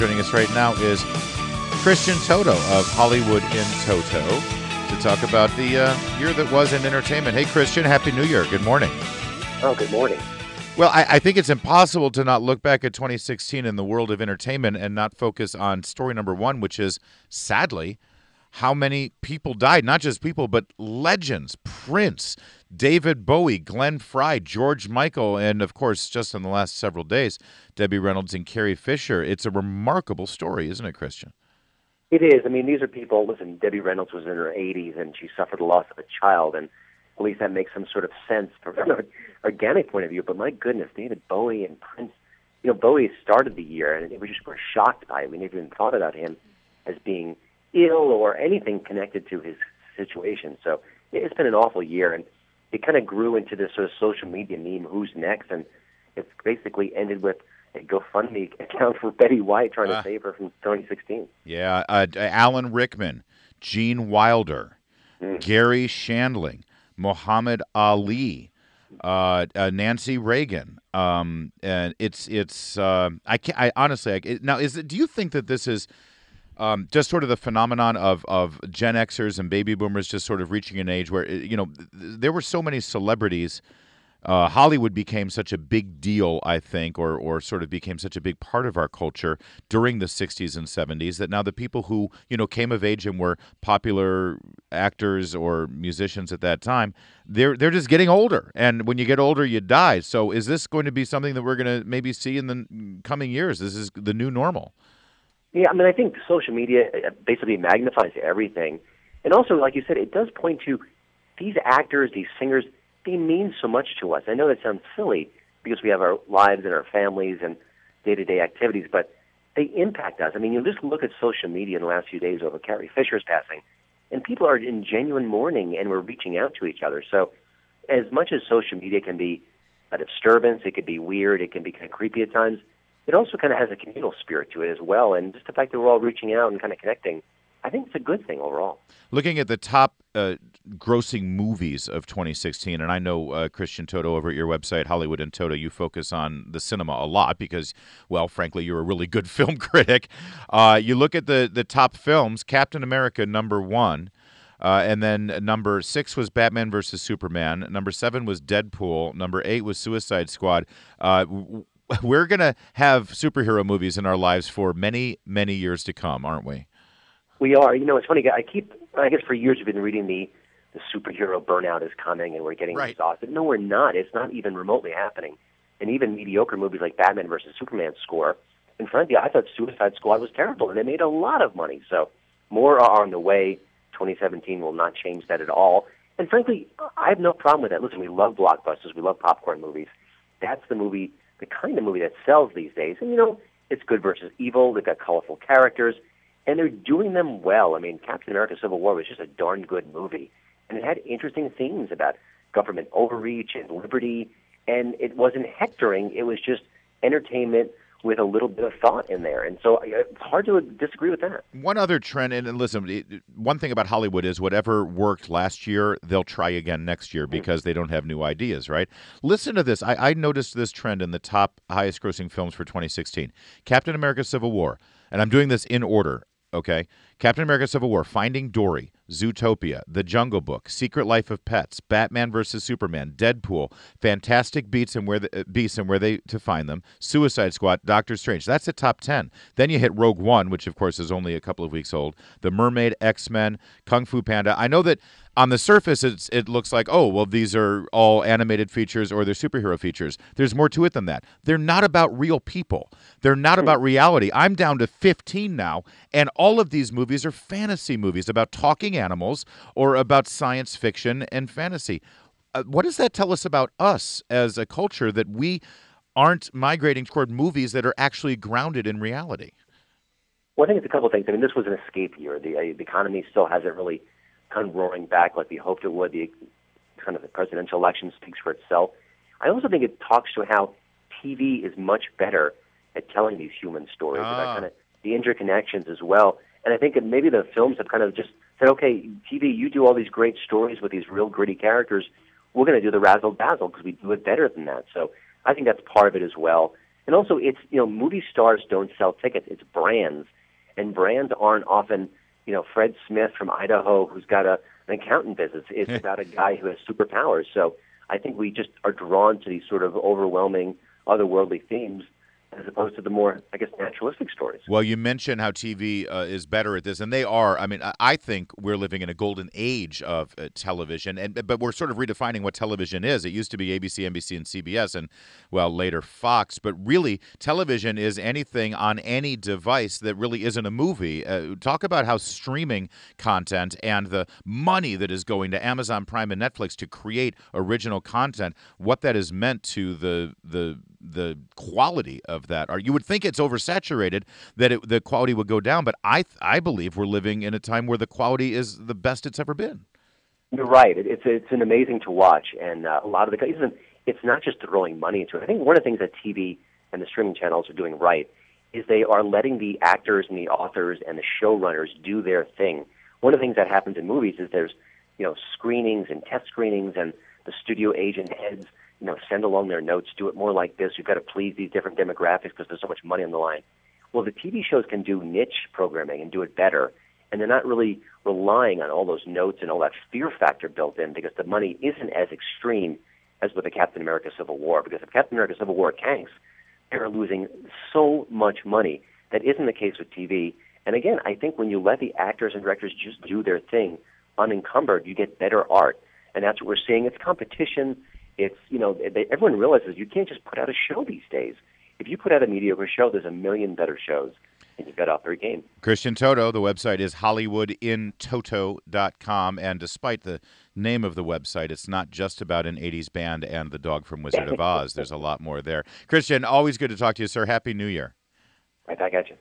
Joining us right now is Christian Toto of Hollywood in Toto to talk about the year that was in entertainment. Hey, Christian, Happy New Year. Good morning. Oh, good morning. Well, I think it's impossible to not look back at 2016 in the world of entertainment and not focus on story number one, which is, sadly, how many people died. Not just people, but legends. Prince, David Bowie, Glenn Frey, George Michael, and, of course, just in the last several days, Debbie Reynolds and Carrie Fisher. It's a remarkable story, isn't it, Christian? It is. I mean, these are people, listen, Debbie Reynolds was in her 80s and she suffered the loss of a child, and at least that makes some sort of sense from an organic point of view. But my goodness, David Bowie and Prince, Bowie started the year and we just were shocked by it. We never even thought about him as being ill or anything connected to his situation. So it's been an awful year, and it kind of grew into this sort of social media meme, who's next, and it's basically ended with a GoFundMe account for Betty White trying to save her from 2016. Yeah, Alan Rickman, Gene Wilder, Gary Shandling, Muhammad Ali, Nancy Reagan, and it's I can't honestly now do you think that this is just sort of the phenomenon of Gen Xers and baby boomers just sort of reaching an age where there were so many celebrities. Hollywood became such a big deal, I think, or sort of became such a big part of our culture during the 60s and 70s that now the people who, came of age and were popular actors or musicians at that time, they're just getting older. And when you get older, you die. So is this going to be something that we're going to maybe see in the coming years? This is the new normal. Yeah, I mean, I think social media basically magnifies everything. And also, like you said, it does point to these actors, these singers, they mean so much to us. I know that sounds silly because we have our lives and our families and day-to-day activities, but they impact us. I mean, you just look at social media in the last few days over Carrie Fisher's passing, and people are in genuine mourning, and we're reaching out to each other. So as much as social media can be a disturbance, it can be weird, it can be kind of creepy at times, it also kind of has a communal spirit to it as well. And just the fact that we're all reaching out and kind of connecting, I think it's a good thing overall. Looking at the top grossing movies of 2016, and I know, Christian Toto, over at your website, Hollywood and Toto, you focus on the cinema a lot because, well, frankly, you're a really good film critic. You look at the top films, Captain America, #1. And then number 6 was Batman versus Superman. Number 7 was Deadpool. Number 8 was Suicide Squad. We're going to have superhero movies in our lives for many, many years to come, aren't we? We are. It's funny. I guess for years we've been reading the superhero burnout is coming and we're getting exhausted. No, we're not. It's not even remotely happening. And even mediocre movies like Batman versus Superman score. And frankly, I thought Suicide Squad was terrible, and they made a lot of money. So more are on the way. 2017 will not change that at all. And frankly, I have no problem with that. Listen, we love blockbusters. We love popcorn movies. That's the kind of movie that sells these days. And, it's good versus evil. They've got colorful characters. And they're doing them well. I mean, Captain America Civil War was just a darn good movie. And it had interesting themes about government overreach and liberty. And it wasn't hectoring. It was just entertainment with a little bit of thought in there. And so it's hard to disagree with that. One other trend, and listen, one thing about Hollywood is whatever worked last year, they'll try again next year because they don't have new ideas, right? Listen to this. I noticed this trend in the top highest grossing films for 2016. Captain America Civil War, and I'm doing this in order. Okay, Captain America Civil War, Finding Dory, Zootopia, The Jungle Book, Secret Life of Pets, Batman vs. Superman, Deadpool, Fantastic Beasts and Where They to Find Them, Suicide Squad, Doctor Strange. That's the top 10. Then you hit Rogue One, which of course is only a couple of weeks old, The Mermaid, X-Men, Kung Fu Panda. I know that on the surface it looks like, oh, well, these are all animated features or they're superhero features. There's more to it than that. They're not about real people. They're not about reality. I'm down to 15 now, and all of these movies are fantasy movies about talking animals or about science fiction and fantasy. What does that tell us about us as a culture that we aren't migrating toward movies that are actually grounded in reality? Well, I think it's a couple of things. I mean, this was an escape year. The economy still hasn't really come roaring back like we hoped it would. The presidential election speaks for itself. I also think it talks to how TV is much better at telling these human stories, about kind of the interconnections as well. And I think that maybe the films have kind of just said, okay, TV, you do all these great stories with these real gritty characters. We're going to do the razzle-dazzle because we do it better than that. So I think that's part of it as well. And also, it's, movie stars don't sell tickets; it's brands, and brands aren't often, Fred Smith from Idaho who's got an accountant business. It's about a guy who has superpowers. So I think we just are drawn to these sort of overwhelming, otherworldly themes, as opposed to the more, I guess, naturalistic stories. Well, you mentioned how TV is better at this, and they are. I mean, I think we're living in a golden age of television, but we're sort of redefining what television is. It used to be ABC, NBC, and CBS, and, well, later Fox. But really, television is anything on any device that really isn't a movie. Talk about how streaming content and the money that is going to Amazon Prime and Netflix to create original content, what that has meant to the quality of that. You would think it's oversaturated, that the quality would go down, but I believe we're living in a time where the quality is the best it's ever been. You're right. It's an amazing to watch, and a lot of it's not just throwing money into it. I think one of the things that TV and the streaming channels are doing right is they are letting the actors and the authors and the showrunners do their thing. One of the things that happens in movies is there's screenings and test screenings, and the studio agent heads send along their notes, do it more like this. You've got to please these different demographics because there's so much money on the line. Well, the TV shows can do niche programming and do it better, and they're not really relying on all those notes and all that fear factor built in because the money isn't as extreme as with the Captain America Civil War. Because if Captain America Civil War tanks, they're losing so much money. That isn't the case with TV. And again, I think when you let the actors and directors just do their thing unencumbered, you get better art. And that's what we're seeing. It's competition. It's, everyone realizes you can't just put out a show these days. If you put out a mediocre show, there's a million better shows, and you've got to up your game. Christian Toto, the website is HollywoodInToto.com, and despite the name of the website, it's not just about an 80s band and the dog from Wizard of Oz. There's a lot more there. Christian, always good to talk to you, sir. Happy New Year. Right back at you.